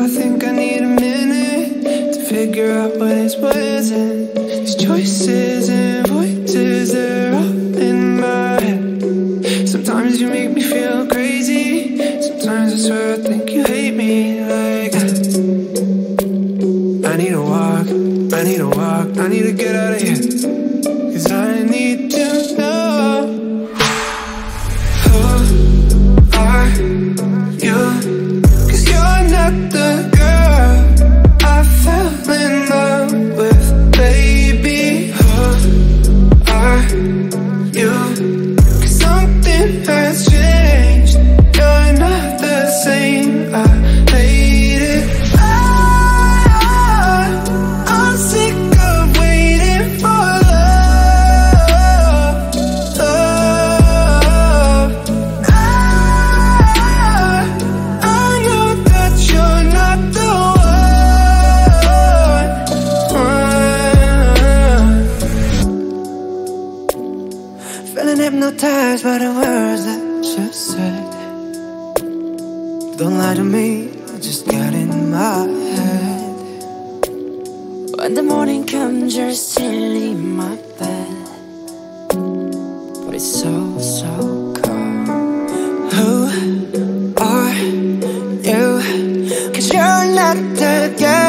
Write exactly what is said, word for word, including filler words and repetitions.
I think I need a minute to figure out what is what isn't. These choices and voices, they're all in my head. Sometimes you make me feel crazy. Sometimes I swear I think you hate me like that. I need a walk, I need a walk, I need to get out of here. Cause I need to know, who are you? Cause you're not the girl I fell in love with, baby. Who are you? Cause something has changed. You're not the same. I hate it. I, I'm sick of waiting for love, love. I, I know that you're not the one. Feeling hypnotized by the words that you said. Don't lie to me, I just got in my head. When the morning comes, you're still in my bed, but it's so, so cold. Who are you? Cause you're not the girl